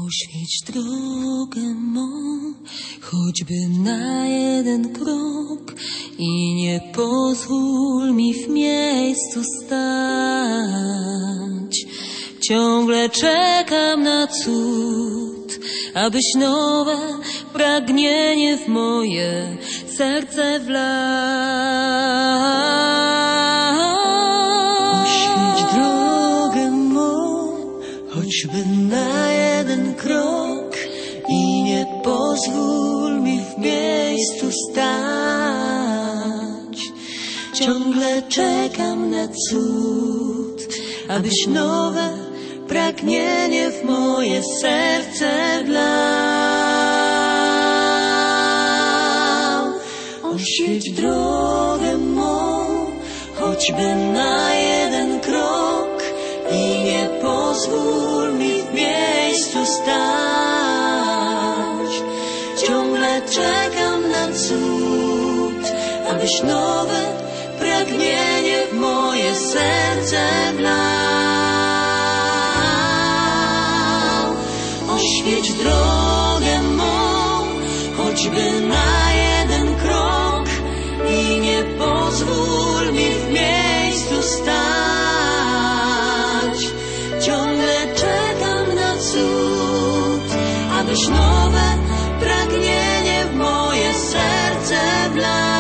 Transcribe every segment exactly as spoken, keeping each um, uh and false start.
Oświeć drogę mą, choćby na jeden krok i nie pozwól mi w miejscu stać. Ciągle czekam na cud, abyś nowe pragnienie w moje serce wlał. Oświeć drogę mą, choćby na jeden krok i nie pozwól mi w miejscu stać. Ciągle czekam na cud, abyś nowe pragnienie w moje serce wlał. Oświeć drogę mą, choćby na jeden krok i nie pozwól mi w miejscu stać. Ciągle czekam na cud, abyś nowe pragnienie w moje serce wlał. Oświeć drogę mą, choćby na jeden krok i nie pozwól mi w miejscu stać. Ciągle czekam na cud, abyś nowe pragnienie w moje serce wlał.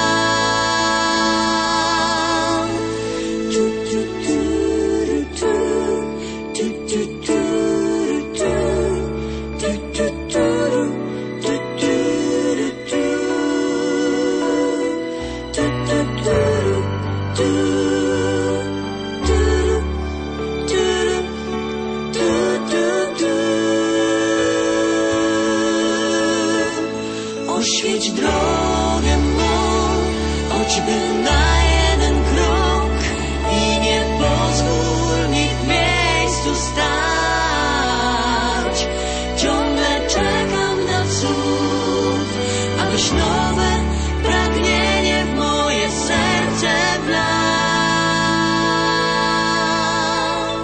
Oświeć drogę mą, choćby na jeden krok i nie pozwól mi w miejscu stać. Ciągle czekam na cud, abyś nowe pragnienie w moje serce wlał.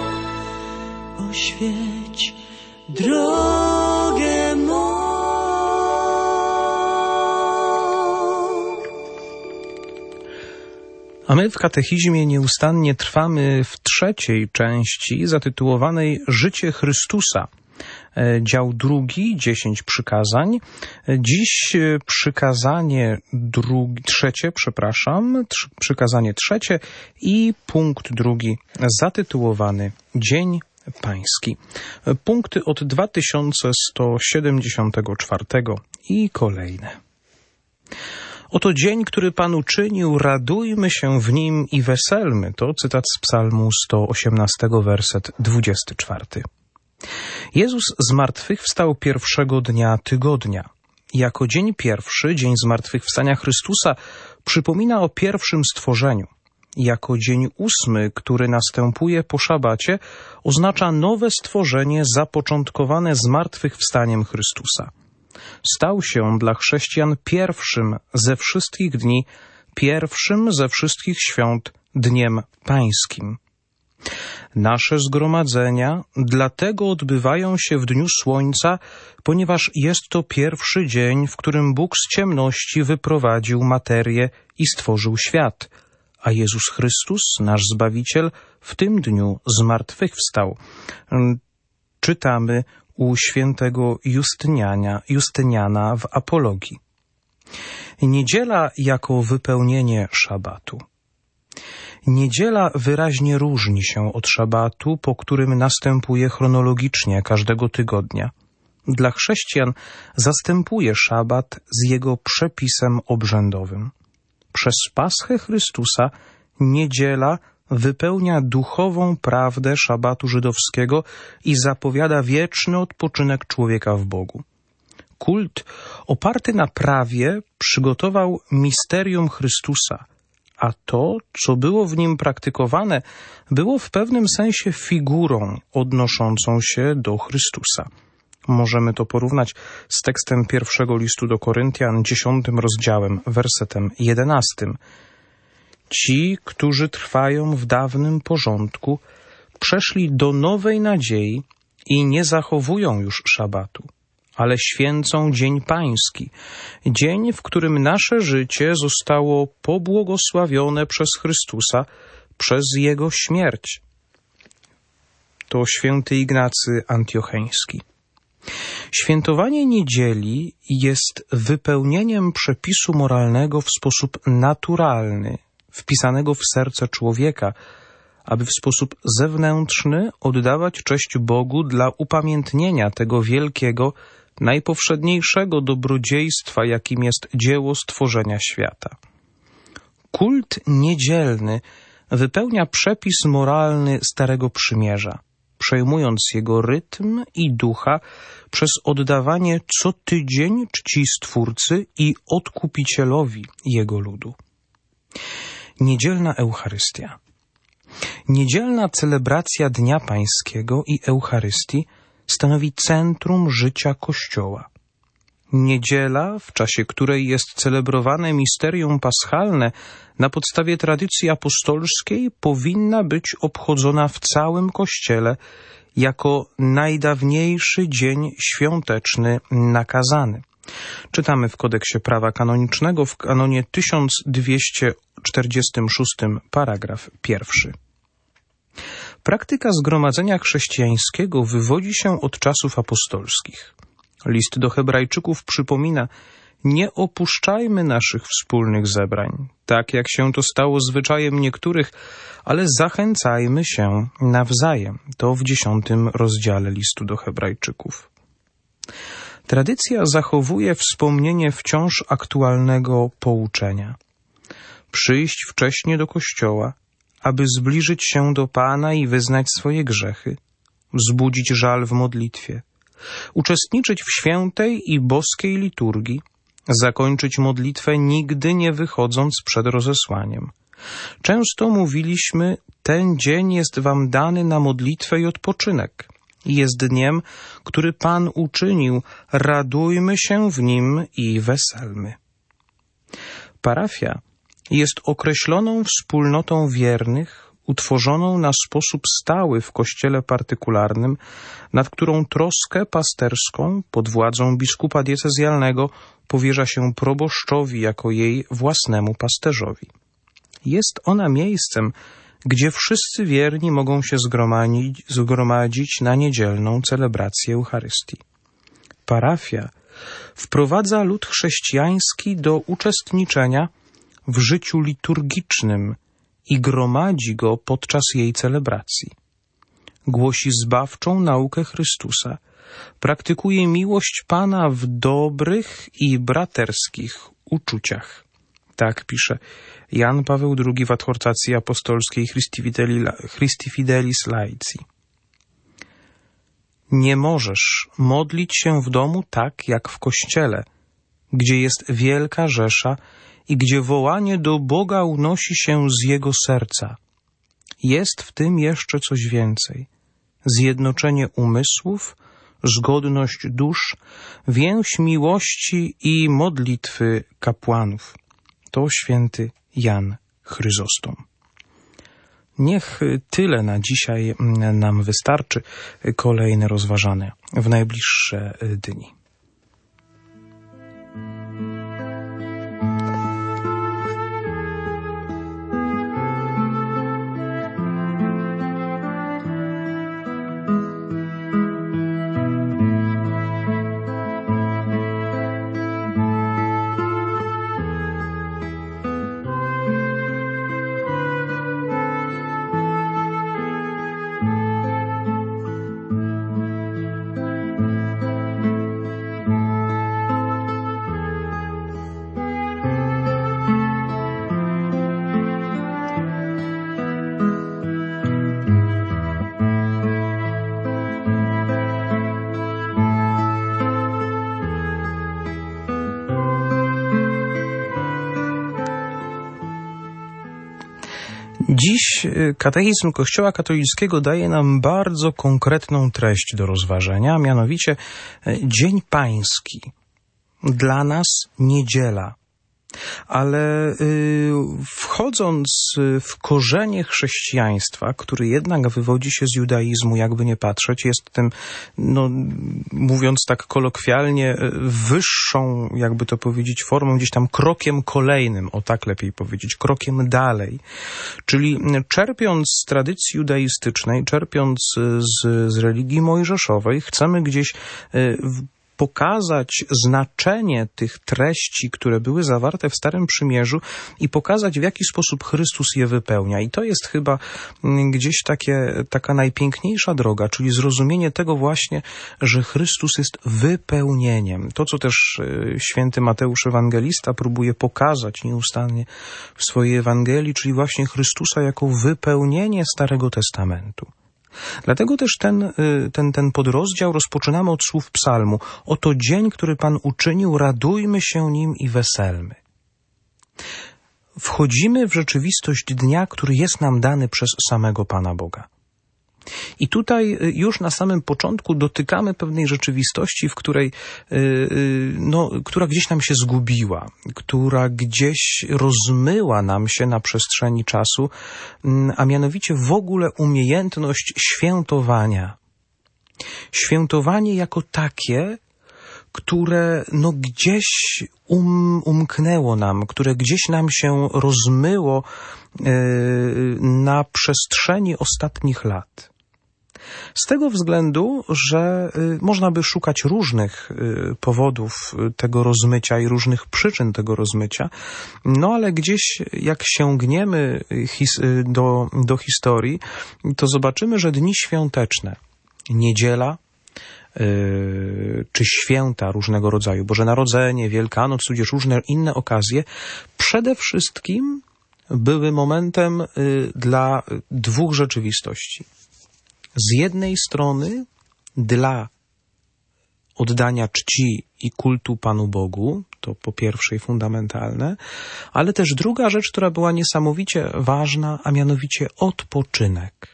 Oświeć drogę mą. A my w katechizmie nieustannie trwamy w trzeciej części zatytułowanej Życie Chrystusa. Dział drugi, dziesięć przykazań. Dziś przykazanie drugi, trzecie, przepraszam, tr- przykazanie trzecie i punkt drugi zatytułowany Dzień Pański. Punkty od dwa tysiące sto siedemdziesiątego czwartego i kolejne. Oto dzień, który Pan uczynił, radujmy się w nim i weselmy. To cytat z Psalmu sto osiemnastego, werset dwudziesty czwarty. Jezus zmartwychwstał pierwszego dnia tygodnia. Jako dzień pierwszy, dzień zmartwychwstania Chrystusa, przypomina o pierwszym stworzeniu. Jako dzień ósmy, który następuje po szabacie, oznacza nowe stworzenie zapoczątkowane zmartwychwstaniem Chrystusa. Stał się on dla chrześcijan pierwszym ze wszystkich dni, pierwszym ze wszystkich świąt, dniem pańskim. Nasze zgromadzenia dlatego odbywają się w dniu słońca, ponieważ jest to pierwszy dzień, w którym Bóg z ciemności wyprowadził materię i stworzył świat, a Jezus Chrystus, nasz Zbawiciel, w tym dniu zmartwychwstał. Czytamy u świętego Justyniana, Justyniana w Apologii. Niedziela jako wypełnienie szabatu. Niedziela wyraźnie różni się od szabatu, po którym następuje chronologicznie każdego tygodnia. Dla chrześcijan zastępuje szabat z jego przepisem obrzędowym. Przez Paschę Chrystusa niedziela wypełnia duchową prawdę szabatu żydowskiego i zapowiada wieczny odpoczynek człowieka w Bogu. Kult oparty na prawie przygotował misterium Chrystusa, a to, co było w nim praktykowane, było w pewnym sensie figurą odnoszącą się do Chrystusa. Możemy to porównać z tekstem pierwszego listu do Koryntian, dziesiątym rozdziałem, wersetem jedenastym. Ci, którzy trwają w dawnym porządku, przeszli do nowej nadziei i nie zachowują już szabatu, ale święcą Dzień Pański, dzień, w którym nasze życie zostało pobłogosławione przez Chrystusa, przez Jego śmierć. To święty Ignacy Antiocheński. Świętowanie niedzieli jest wypełnieniem przepisu moralnego w sposób naturalny, wpisanego w serce człowieka, aby w sposób zewnętrzny oddawać cześć Bogu dla upamiętnienia tego wielkiego, najpowszedniejszego dobrodziejstwa, jakim jest dzieło stworzenia świata. Kult niedzielny wypełnia przepis moralny Starego Przymierza, przejmując jego rytm i ducha przez oddawanie co tydzień czci Stwórcy i Odkupicielowi jego ludu. Niedzielna Eucharystia. Niedzielna celebracja Dnia Pańskiego i Eucharystii stanowi centrum życia Kościoła. Niedziela, w czasie której jest celebrowane misterium paschalne na podstawie tradycji apostolskiej, powinna być obchodzona w całym Kościele jako najdawniejszy dzień świąteczny nakazany. Czytamy w Kodeksie Prawa Kanonicznego w kanonie tysiąc dwieście czterdziestym szóstym, paragraf pierwszy. Praktyka zgromadzenia chrześcijańskiego wywodzi się od czasów apostolskich. List do Hebrajczyków przypomina: nie opuszczajmy naszych wspólnych zebrań, tak jak się to stało zwyczajem niektórych, ale zachęcajmy się nawzajem. To w dziesiątym rozdziale listu do Hebrajczyków. Tradycja zachowuje wspomnienie wciąż aktualnego pouczenia. Przyjść wcześnie do kościoła, aby zbliżyć się do Pana i wyznać swoje grzechy, wzbudzić żal w modlitwie, uczestniczyć w świętej i boskiej liturgii, zakończyć modlitwę nigdy nie wychodząc przed rozesłaniem. Często mówiliśmy: ten dzień jest wam dany na modlitwę i odpoczynek. Jest dniem, który Pan uczynił, radujmy się w nim i weselmy. Parafia jest określoną wspólnotą wiernych, utworzoną na sposób stały w kościele partykularnym, nad którą troskę pasterską pod władzą biskupa diecezjalnego powierza się proboszczowi jako jej własnemu pasterzowi. Jest ona miejscem, gdzie wszyscy wierni mogą się zgromadzić, zgromadzić na niedzielną celebrację Eucharystii. Parafia wprowadza lud chrześcijański do uczestniczenia w życiu liturgicznym i gromadzi go podczas jej celebracji. Głosi zbawczą naukę Chrystusa, praktykuje miłość Pana w dobrych i braterskich uczuciach. Tak pisze Jan Paweł drugi w adhortacji apostolskiej Christi, Fideli, Christi Fidelis Laici. Nie możesz modlić się w domu tak jak w kościele, gdzie jest wielka rzesza i gdzie wołanie do Boga unosi się z Jego serca. Jest w tym jeszcze coś więcej. Zjednoczenie umysłów, zgodność dusz, więź miłości i modlitwy kapłanów. To święty Jan Chryzostom. Niech tyle na dzisiaj nam wystarczy. Kolejne rozważane w najbliższe dni. Dziś katechizm Kościoła katolickiego daje nam bardzo konkretną treść do rozważenia, mianowicie Dzień Pański. Dla nas niedziela, Ale y, wchodząc w korzenie chrześcijaństwa, który jednak wywodzi się z judaizmu, jakby nie patrzeć, jest tym, no, mówiąc tak kolokwialnie, wyższą, jakby to powiedzieć, formą, gdzieś tam krokiem kolejnym, o tak lepiej powiedzieć, krokiem dalej. Czyli czerpiąc z tradycji judaistycznej, czerpiąc z, z religii mojżeszowej, chcemy gdzieś y, w pokazać znaczenie tych treści, które były zawarte w Starym Przymierzu i pokazać, w jaki sposób Chrystus je wypełnia. I to jest chyba gdzieś takie, taka najpiękniejsza droga, czyli zrozumienie tego właśnie, że Chrystus jest wypełnieniem. To, co też święty Mateusz Ewangelista próbuje pokazać nieustannie w swojej Ewangelii, czyli właśnie Chrystusa jako wypełnienie Starego Testamentu. Dlatego też ten, ten, ten podrozdział rozpoczynamy od słów psalmu. Oto dzień, który Pan uczynił, radujmy się nim i weselmy. Wchodzimy w rzeczywistość dnia, który jest nam dany przez samego Pana Boga. I tutaj już na samym początku dotykamy pewnej rzeczywistości, w której, no, która gdzieś nam się zgubiła, która gdzieś rozmyła nam się na przestrzeni czasu, a mianowicie w ogóle umiejętność świętowania. Świętowanie jako takie, które no gdzieś um, umknęło nam, które gdzieś nam się rozmyło yy, na przestrzeni ostatnich lat. Z tego względu, że y, można by szukać różnych y, powodów tego rozmycia i różnych przyczyn tego rozmycia, no ale gdzieś jak sięgniemy his, y, do, do historii, to zobaczymy, że dni świąteczne, niedziela, y, czy święta różnego rodzaju, Boże Narodzenie, Wielkanoc, tudzież różne inne okazje, przede wszystkim były momentem y, dla dwóch rzeczywistości. Z jednej strony dla oddania czci i kultu Panu Bogu, to po pierwsze i fundamentalne, ale też druga rzecz, która była niesamowicie ważna, a mianowicie odpoczynek.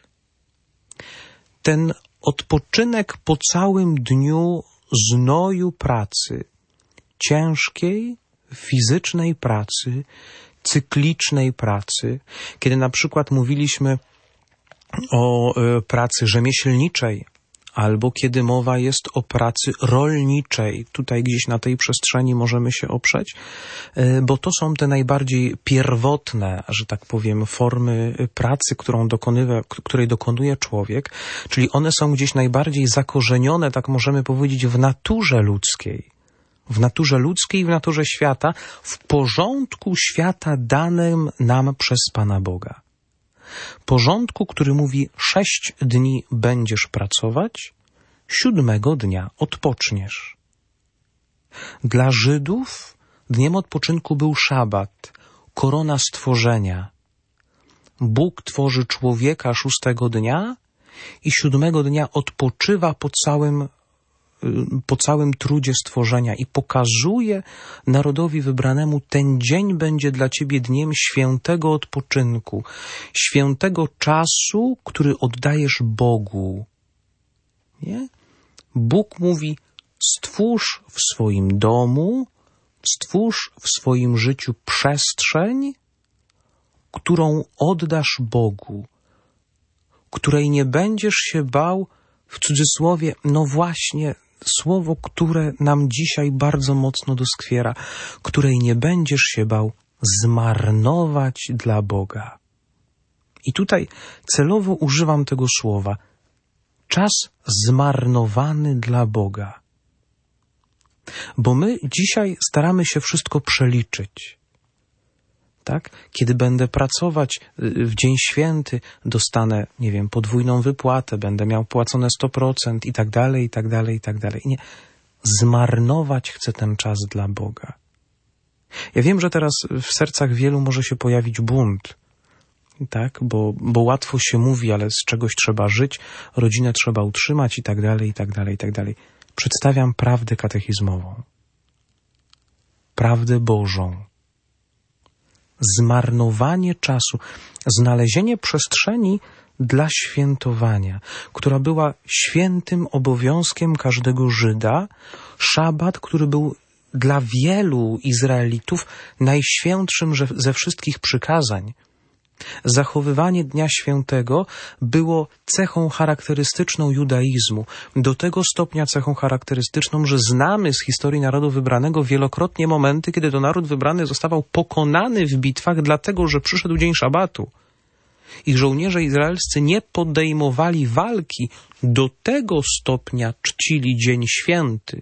Ten odpoczynek po całym dniu znoju pracy, ciężkiej, fizycznej pracy, cyklicznej pracy, kiedy na przykład mówiliśmy o pracy rzemieślniczej, albo kiedy mowa jest o pracy rolniczej. Tutaj gdzieś na tej przestrzeni możemy się oprzeć, bo to są te najbardziej pierwotne, że tak powiem, formy pracy, którą dokonywa, której dokonuje człowiek, czyli one są gdzieś najbardziej zakorzenione, tak możemy powiedzieć, w naturze ludzkiej. W naturze ludzkiej, w naturze świata, w porządku świata danym nam przez Pana Boga. Porządku, który mówi, sześć dni będziesz pracować, siódmego dnia odpoczniesz. Dla Żydów dniem odpoczynku był szabat, korona stworzenia. Bóg tworzy człowieka szóstego dnia i siódmego dnia odpoczywa po całym po całym trudzie stworzenia i pokazuje narodowi wybranemu, ten dzień będzie dla ciebie dniem świętego odpoczynku, świętego czasu, który oddajesz Bogu. Nie? Bóg mówi, stwórz w swoim domu, stwórz w swoim życiu przestrzeń, którą oddasz Bogu, której nie będziesz się bał, w cudzysłowie, no właśnie, słowo, które nam dzisiaj bardzo mocno doskwiera, której nie będziesz się bał zmarnować dla Boga. I tutaj celowo używam tego słowa. Czas zmarnowany dla Boga. Bo my dzisiaj staramy się wszystko przeliczyć. Tak? Kiedy będę pracować w dzień święty, dostanę, nie wiem, podwójną wypłatę, będę miał płacone sto procent i tak dalej, i tak dalej, i tak dalej. Nie. Zmarnować chcę ten czas dla Boga. Ja wiem, że teraz w sercach wielu może się pojawić bunt, tak? Bo, bo łatwo się mówi, ale z czegoś trzeba żyć, rodzinę trzeba utrzymać i tak dalej, i tak dalej, i tak dalej. Przedstawiam prawdę katechizmową. Prawdę Bożą. Zmarnowanie czasu, znalezienie przestrzeni dla świętowania, która była świętym obowiązkiem każdego Żyda, szabat, który był dla wielu Izraelitów najświętszym ze wszystkich przykazań. Zachowywanie Dnia Świętego było cechą charakterystyczną judaizmu. Do tego stopnia cechą charakterystyczną, że znamy z historii narodu wybranego wielokrotnie momenty, kiedy to naród wybrany zostawał pokonany w bitwach, dlatego że przyszedł dzień szabatu. I żołnierze izraelscy nie podejmowali walki, do tego stopnia czcili dzień święty.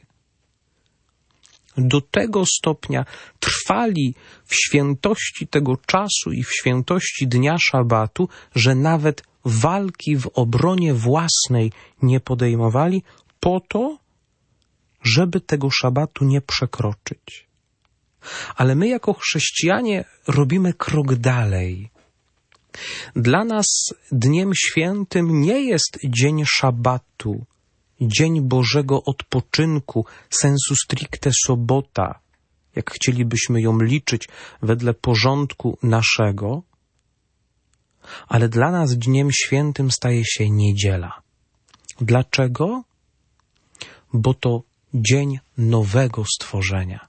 Do tego stopnia trwali w świętości tego czasu i w świętości dnia szabatu, że nawet walki w obronie własnej nie podejmowali po to, żeby tego szabatu nie przekroczyć. Ale my jako chrześcijanie robimy krok dalej. Dla nas dniem świętym nie jest dzień szabatu, dzień Bożego odpoczynku, sensu stricte sobota, jak chcielibyśmy ją liczyć wedle porządku naszego, ale dla nas dniem świętym staje się niedziela. Dlaczego? Bo to dzień nowego stworzenia.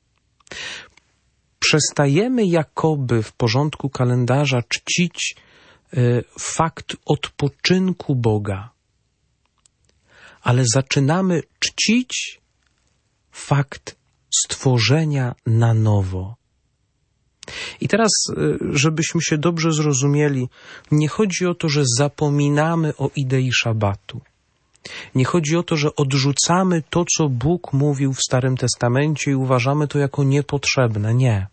Przestajemy jakoby w porządku kalendarza czcić y, fakt odpoczynku Boga, ale zaczynamy czcić fakt stworzenia na nowo. I teraz, żebyśmy się dobrze zrozumieli, nie chodzi o to, że zapominamy o idei szabatu. Nie chodzi o to, że odrzucamy to, co Bóg mówił w Starym Testamencie i uważamy to jako niepotrzebne. Nie.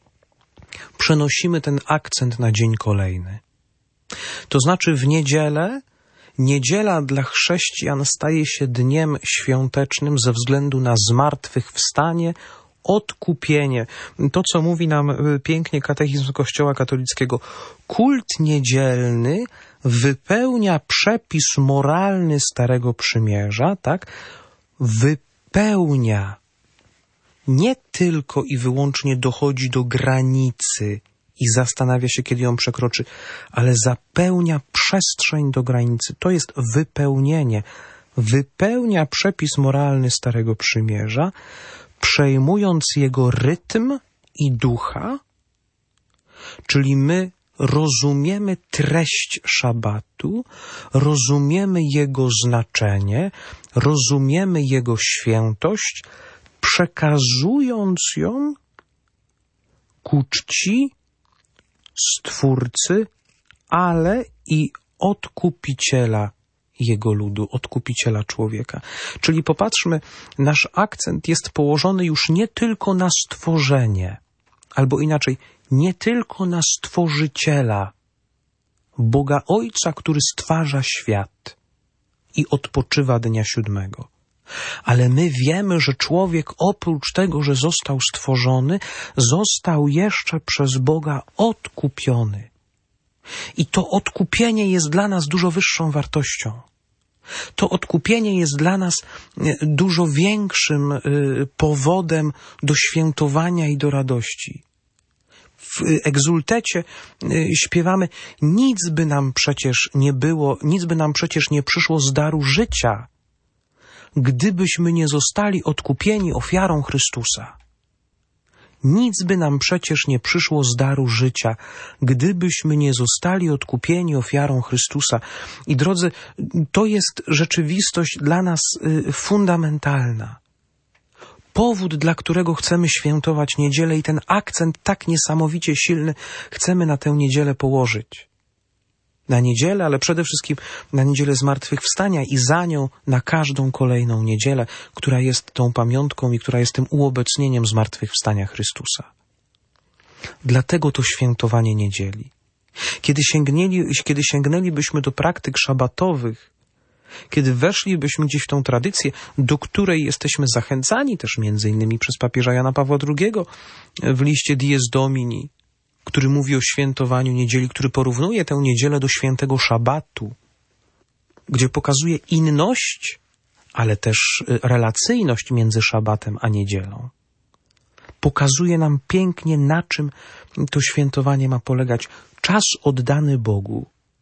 Przenosimy ten akcent na dzień kolejny. To znaczy w niedzielę Niedziela dla chrześcijan staje się dniem świątecznym ze względu na zmartwychwstanie, odkupienie. To, co mówi nam pięknie katechizm Kościoła katolickiego. Kult niedzielny wypełnia przepis moralny Starego Przymierza, tak? Wypełnia. Nie tylko i wyłącznie dochodzi do granicy i zastanawia się, kiedy ją przekroczy, ale zapełnia przestrzeń do granicy. To jest wypełnienie. Wypełnia przepis moralny Starego Przymierza, przejmując jego rytm i ducha, czyli my rozumiemy treść szabatu, rozumiemy jego znaczenie, rozumiemy jego świętość, przekazując ją ku czci Stwórcy, ale i Odkupiciela jego ludu, Odkupiciela człowieka. Czyli popatrzmy, nasz akcent jest położony już nie tylko na stworzenie, albo inaczej, nie tylko na Stworzyciela, Boga Ojca, który stwarza świat i odpoczywa dnia siódmego. Ale my wiemy, że człowiek oprócz tego, że został stworzony, został jeszcze przez Boga odkupiony. I to odkupienie jest dla nas dużo wyższą wartością. To odkupienie jest dla nas dużo większym powodem do świętowania i do radości. W egzultecie śpiewamy, nic by nam przecież nie było, nic by nam przecież nie przyszło z daru życia, gdybyśmy nie zostali odkupieni ofiarą Chrystusa. Nic by nam przecież nie przyszło z daru życia, gdybyśmy nie zostali odkupieni ofiarą Chrystusa. I drodzy, to jest rzeczywistość dla nas y, fundamentalna. Powód, dla którego chcemy świętować niedzielę i ten akcent tak niesamowicie silny chcemy na tę niedzielę położyć. Na niedzielę, ale przede wszystkim na niedzielę zmartwychwstania i za nią na każdą kolejną niedzielę, która jest tą pamiątką i która jest tym uobecnieniem zmartwychwstania Chrystusa. Dlatego to świętowanie niedzieli. Kiedy sięgnęli, kiedy sięgnęlibyśmy do praktyk szabatowych, kiedy weszlibyśmy gdzieś w tą tradycję, do której jesteśmy zachęcani też między innymi przez papieża Jana Pawła drugiego w liście Dies Domini, który mówi o świętowaniu niedzieli, który porównuje tę niedzielę do świętego szabatu, gdzie pokazuje inność, ale też relacyjność między szabatem a niedzielą. Pokazuje nam pięknie, na czym to świętowanie ma polegać. Czas oddany Bogu.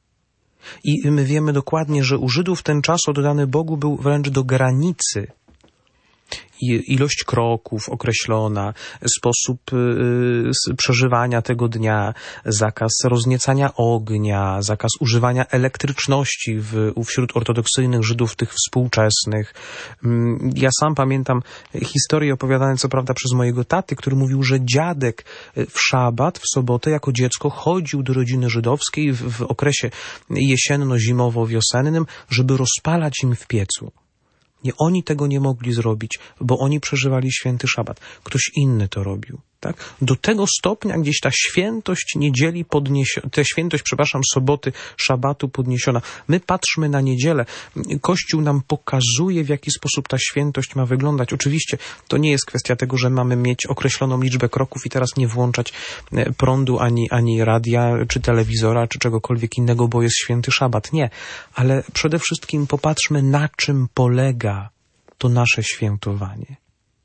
I my wiemy dokładnie, że u Żydów ten czas oddany Bogu był wręcz do granicy. ilość kroków określona, sposób przeżywania tego dnia, zakaz rozniecania ognia, zakaz używania elektryczności w, wśród ortodoksyjnych Żydów, tych współczesnych. Ja sam pamiętam historię opowiadane co prawda przez mojego taty, który mówił, że dziadek w szabat, w sobotę jako dziecko chodził do rodziny żydowskiej w, w okresie jesienno-zimowo-wiosennym, żeby rozpalać im w piecu. Nie, oni tego nie mogli zrobić, bo oni przeżywali święty szabat. Ktoś inny to robił. Tak? Do tego stopnia gdzieś ta świętość niedzieli podniesiona, ta świętość, przepraszam, soboty, szabatu podniesiona. My patrzmy na niedzielę. Kościół nam pokazuje, w jaki sposób ta świętość ma wyglądać. Oczywiście to nie jest kwestia tego, że mamy mieć określoną liczbę kroków i teraz nie włączać prądu, ani, ani radia, czy telewizora, czy czegokolwiek innego, bo jest święty szabat. Nie. Ale przede wszystkim popatrzmy, na czym polega to nasze świętowanie.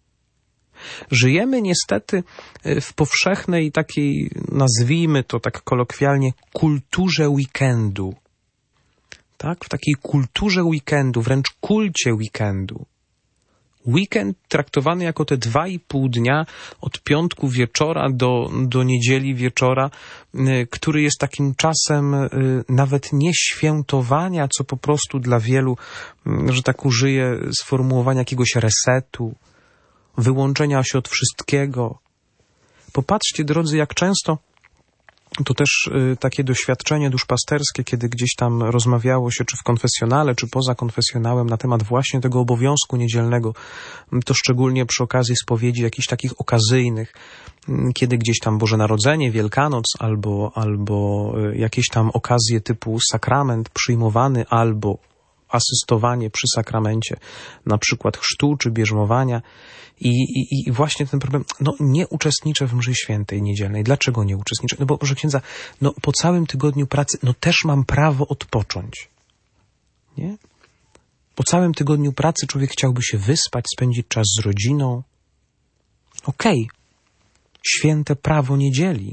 Żyjemy niestety w powszechnej takiej, nazwijmy to tak kolokwialnie, kulturze weekendu. Tak? W takiej kulturze weekendu, wręcz kulcie weekendu. Weekend traktowany jako te dwa i pół dnia od piątku wieczora do, do niedzieli wieczora, który jest takim czasem nawet nie świętowania, co po prostu dla wielu, że tak użyję sformułowania, jakiegoś resetu, wyłączenia się od wszystkiego. Popatrzcie, drodzy, jak często, to też y, takie doświadczenie duszpasterskie, kiedy gdzieś tam rozmawiało się, czy w konfesjonale, czy poza konfesjonałem, na temat właśnie tego obowiązku niedzielnego, to szczególnie przy okazji spowiedzi jakichś takich okazyjnych, kiedy gdzieś tam Boże Narodzenie, Wielkanoc, albo, albo jakieś tam okazje typu sakrament przyjmowany, albo asystowanie przy sakramencie, na przykład chrztu czy bierzmowania. I, i, I właśnie ten problem, no nie uczestniczę w mszy świętej niedzielnej. Dlaczego nie uczestniczę? No bo, proszę księdza, no po całym tygodniu pracy, no też mam prawo odpocząć. Nie? Po całym tygodniu pracy człowiek chciałby się wyspać, spędzić czas z rodziną. Okej. Okay. Święte prawo niedzieli.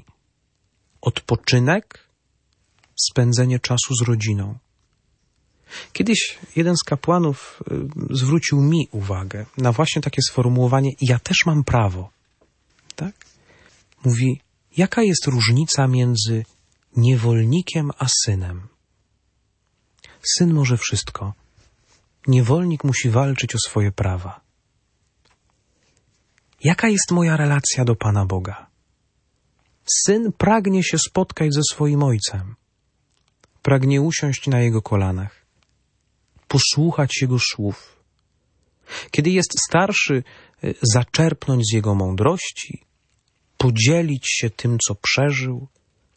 Odpoczynek, spędzenie czasu z rodziną. Kiedyś jeden z kapłanów zwrócił mi uwagę na właśnie takie sformułowanie: ja też mam prawo. Tak? Mówi, jaka jest różnica między niewolnikiem a synem? Syn może wszystko. Niewolnik musi walczyć o swoje prawa. Jaka jest moja relacja do Pana Boga? Syn pragnie się spotkać ze swoim ojcem. Pragnie usiąść na jego kolanach. Posłuchać jego słów. Kiedy jest starszy, zaczerpnąć z jego mądrości, podzielić się tym, co przeżył,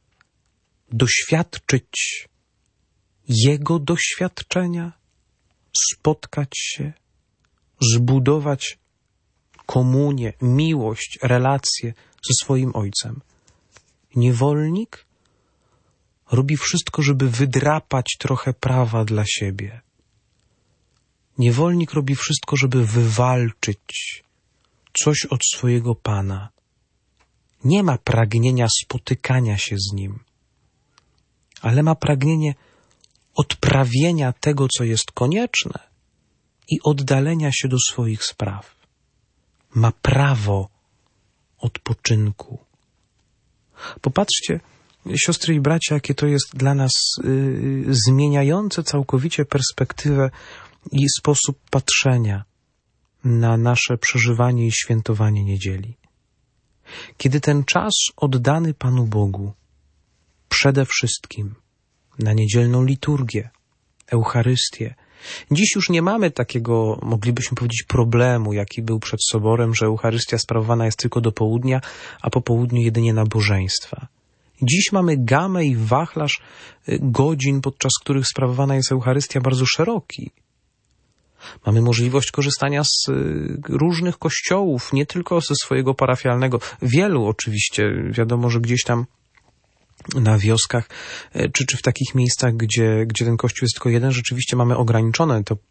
doświadczyć jego doświadczenia, spotkać się, zbudować komunię, miłość, relacje ze swoim ojcem. Niewolnik robi wszystko, żeby wydrapać trochę prawa dla siebie. Niewolnik robi wszystko, żeby wywalczyć coś od swojego Pana. Nie ma pragnienia spotykania się z Nim, ale ma pragnienie odprawienia tego, co jest konieczne i oddalenia się do swoich spraw. Ma prawo odpoczynku. Popatrzcie, siostry i bracia, jakie to jest dla nas yy, zmieniające całkowicie perspektywę i sposób patrzenia na nasze przeżywanie i świętowanie niedzieli. Kiedy ten czas oddany Panu Bogu, przede wszystkim na niedzielną liturgię, Eucharystię. Dziś już nie mamy takiego, moglibyśmy powiedzieć, problemu, jaki był przed Soborem, że Eucharystia sprawowana jest tylko do południa, a po południu jedynie nabożeństwa. Dziś mamy gamę i wachlarz godzin, podczas których sprawowana jest Eucharystia, bardzo szeroki. Mamy możliwość korzystania z różnych kościołów, nie tylko ze swojego parafialnego. Wielu oczywiście, wiadomo, że gdzieś tam na wioskach, czy, czy w takich miejscach, gdzie, gdzie ten kościół jest tylko jeden, rzeczywiście mamy ograniczone to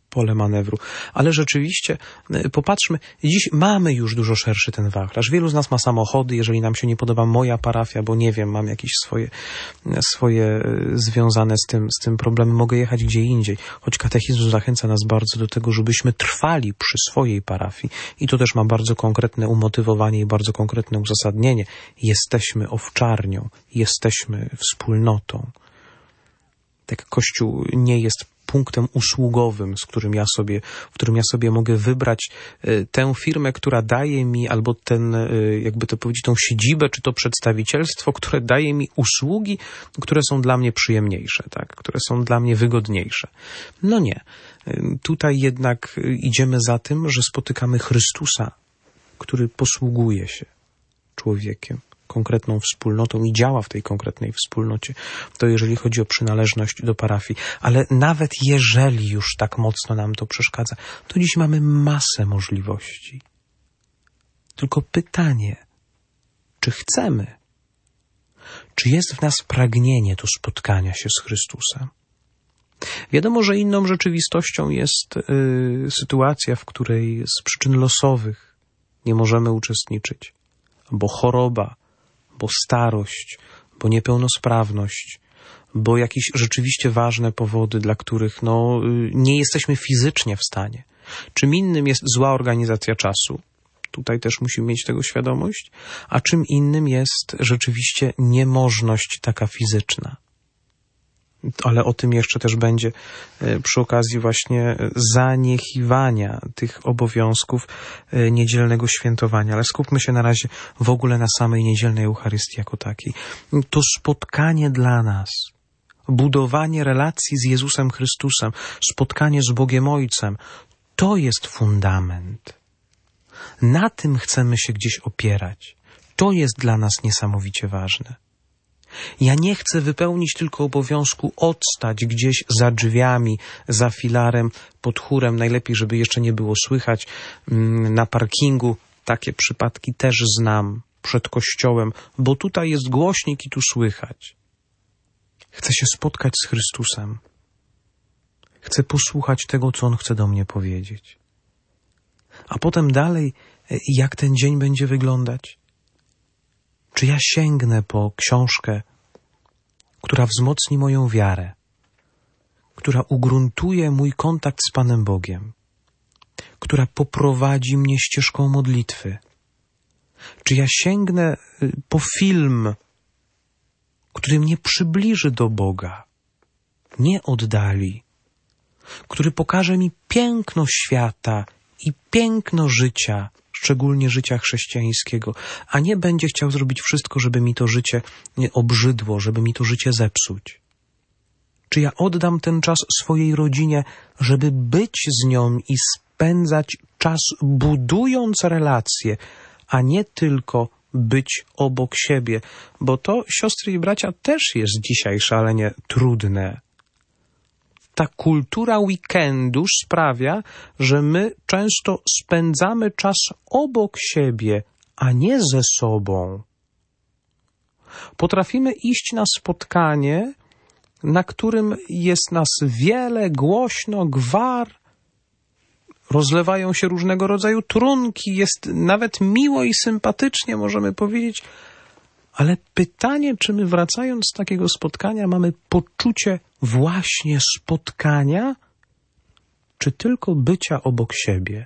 pole manewru. Ale rzeczywiście, popatrzmy, dziś mamy już dużo szerszy ten wachlarz. Wielu z nas ma samochody, jeżeli nam się nie podoba moja parafia, bo nie wiem, mam jakieś swoje, swoje związane z tym, z tym problemy, mogę jechać gdzie indziej. Choć katechizm zachęca nas bardzo do tego, żebyśmy trwali przy swojej parafii. I to też ma bardzo konkretne umotywowanie i bardzo konkretne uzasadnienie. Jesteśmy owczarnią, jesteśmy wspólnotą. Tak, Kościół nie jest punktem usługowym, z którym ja sobie, w którym ja sobie mogę wybrać y, tę firmę, która daje mi, albo ten, y, jakby to powiedzieć, tą siedzibę, czy to przedstawicielstwo, które daje mi usługi, które są dla mnie przyjemniejsze, tak, które są dla mnie wygodniejsze. No nie. Y, tutaj jednak y, idziemy za tym, że spotykamy Chrystusa, który posługuje się człowiekiem, konkretną wspólnotą i działa w tej konkretnej wspólnocie, to jeżeli chodzi o przynależność do parafii. Ale nawet jeżeli już tak mocno nam to przeszkadza, to dziś mamy masę możliwości. Tylko pytanie, czy chcemy? Czy jest w nas pragnienie do spotkania się z Chrystusem? Wiadomo, że inną rzeczywistością jest y, sytuacja, w której z przyczyn losowych nie możemy uczestniczyć, bo choroba, bo starość, bo niepełnosprawność, bo jakieś rzeczywiście ważne powody, dla których no, nie jesteśmy fizycznie w stanie. Czym innym jest zła organizacja czasu, tutaj też musimy mieć tego świadomość, a czym innym jest rzeczywiście niemożność taka fizyczna. Ale o tym jeszcze też będzie przy okazji właśnie zaniechiwania tych obowiązków niedzielnego świętowania. Ale skupmy się na razie w ogóle na samej niedzielnej Eucharystii jako takiej. To spotkanie dla nas, budowanie relacji z Jezusem Chrystusem, spotkanie z Bogiem Ojcem, to jest fundament. Na tym chcemy się gdzieś opierać. To jest dla nas niesamowicie ważne. Ja nie chcę wypełnić tylko obowiązku odstać gdzieś za drzwiami, za filarem, pod chórem, najlepiej, żeby jeszcze nie było słychać, na parkingu. Takie przypadki też znam, przed kościołem, bo tutaj jest głośnik i tu słychać. Chcę się spotkać z Chrystusem. Chcę posłuchać tego, co On chce do mnie powiedzieć. A potem dalej, jak ten dzień będzie wyglądać? Czy ja sięgnę po książkę, która wzmocni moją wiarę, która ugruntuje mój kontakt z Panem Bogiem, która poprowadzi mnie ścieżką modlitwy? Czy ja sięgnę po film, który mnie przybliży do Boga, nie oddali, który pokaże mi piękno świata i piękno życia, szczególnie życia chrześcijańskiego, a nie będzie chciał zrobić wszystko, żeby mi to życie obrzydło, żeby mi to życie zepsuć? Czy ja oddam ten czas swojej rodzinie, żeby być z nią i spędzać czas budując relacje, a nie tylko być obok siebie? Bo to, siostry i bracia, też jest dzisiaj szalenie trudne. Ta kultura weekendu sprawia, że my często spędzamy czas obok siebie, a nie ze sobą. Potrafimy iść na spotkanie, na którym jest nas wiele, głośno, gwar, rozlewają się różnego rodzaju trunki, jest nawet miło i sympatycznie, możemy powiedzieć, ale pytanie, czy my wracając z takiego spotkania mamy poczucie właśnie spotkania, czy tylko bycia obok siebie?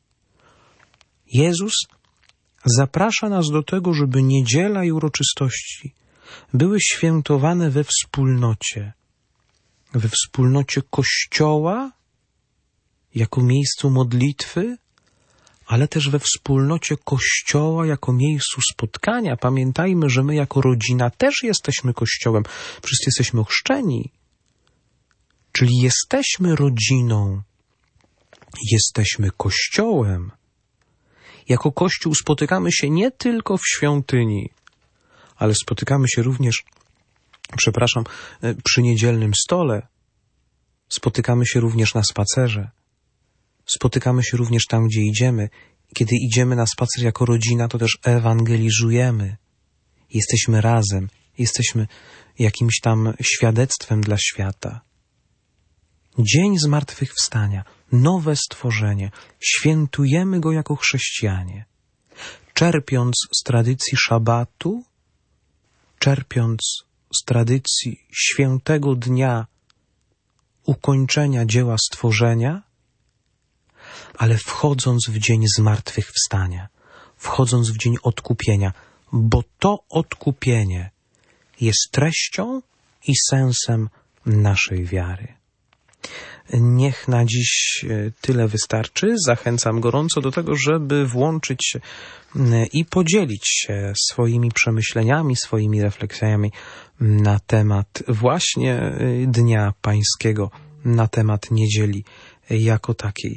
Jezus zaprasza nas do tego, żeby niedziela i uroczystości były świętowane we wspólnocie, we wspólnocie Kościoła, jako miejscu modlitwy, ale też we wspólnocie Kościoła jako miejscu spotkania. Pamiętajmy, że my jako rodzina też jesteśmy Kościołem. Wszyscy jesteśmy ochrzczeni. Czyli jesteśmy rodziną. Jesteśmy Kościołem. Jako Kościół spotykamy się nie tylko w świątyni, ale spotykamy się również, przepraszam, przy niedzielnym stole. Spotykamy się również na spacerze. Spotykamy się również tam, gdzie idziemy. Kiedy idziemy na spacer jako rodzina, to też ewangelizujemy. Jesteśmy razem. Jesteśmy jakimś tam świadectwem dla świata. Dzień zmartwychwstania nowe stworzenie. Świętujemy go jako chrześcijanie. Czerpiąc z tradycji szabatu, czerpiąc z tradycji świętego dnia ukończenia dzieła stworzenia, ale wchodząc w dzień zmartwychwstania, wchodząc w dzień odkupienia, bo to odkupienie jest treścią i sensem naszej wiary. Niech na dziś tyle wystarczy. Zachęcam gorąco do tego, żeby włączyć się i podzielić się swoimi przemyśleniami, swoimi refleksjami na temat właśnie Dnia Pańskiego, na temat niedzieli jako takiej.